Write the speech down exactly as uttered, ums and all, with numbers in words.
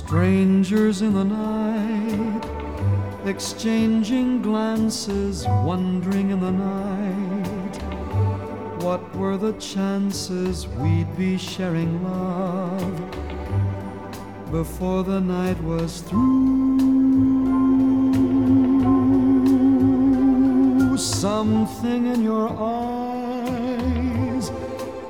Strangers in the night, exchanging glances, wondering in the night, what were the chances we'd be sharing love before the night was through. Something in your eyes